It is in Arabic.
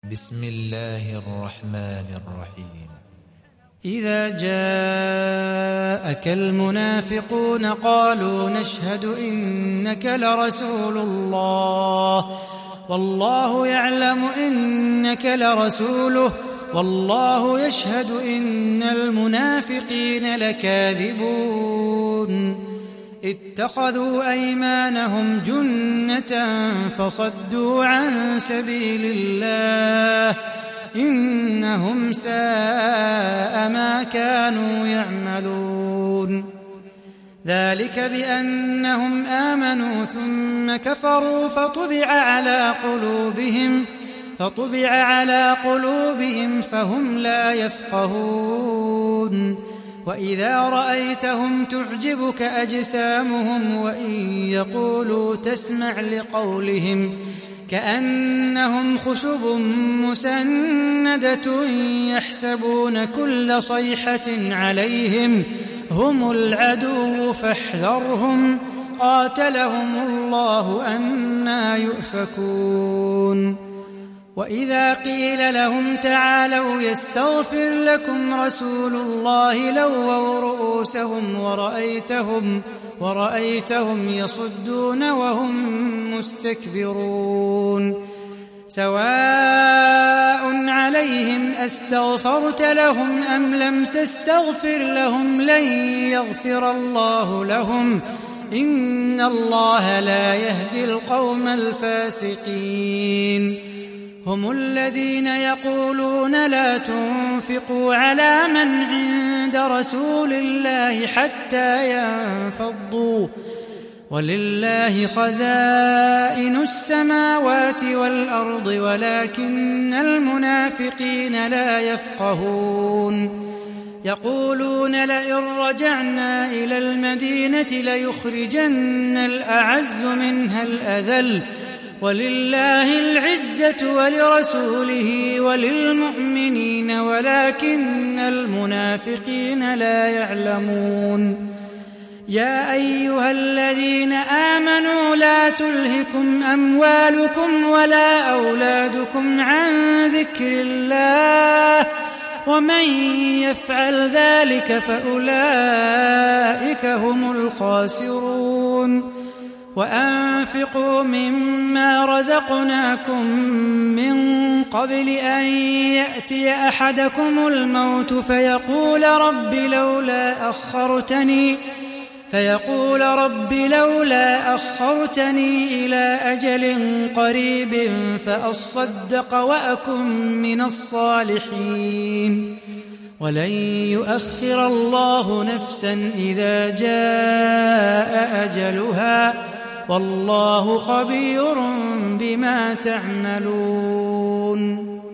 بسم الله الرحمن الرحيم. إذا جاءك المنافقون قالوا نشهد إنك لرسول الله والله يعلم إنك لرسوله والله يشهد إن المنافقين لكاذبون اتخذوا أيمانهم جنة فصدوا عن سبيل الله إنهم ساء ما كانوا يعملون ذلك بأنهم آمنوا ثم كفروا فطبع على قلوبهم فهم لا يفقهون وإذا رأيتهم تعجبك أجسامهم وإن يقولوا تسمع لقولهم كأنهم خشب مسندة يحسبون كل صيحة عليهم هم العدو فاحذرهم قاتلهم الله أنى يؤفكون وإذا قيل لهم تعالوا يستغفر لكم رسول الله لووا رؤوسهم ورأيتهم يصدون وهم مستكبرون سواء عليهم أستغفرت لهم أم لم تستغفر لهم لن يغفر الله لهم إن الله لا يهدي القوم الفاسقين هم الذين يقولون لا تنفقوا على من عند رسول الله حتى ينفضوا ولله خزائن السماوات والأرض ولكن المنافقين لا يفقهون يقولون لئن رجعنا إلى المدينة ليخرجن الأعز منها الأذل ولله العزة ولرسوله وللمؤمنين ولكن المنافقين لا يعلمون يا أيها الذين آمنوا لا تلهكم أموالكم ولا أولادكم عن ذكر الله ومن يفعل ذلك فأولئك هم الخاسرون وأنفقوا مما رزقناكم من قبل أن يأتي أحدكم الموت فيقول رب لولا أخرتني إلى أجل قريب فأصدق وأكن من الصالحين ولن يؤخر الله نفسا إذا جاء أجلها والله خبير بما تعملون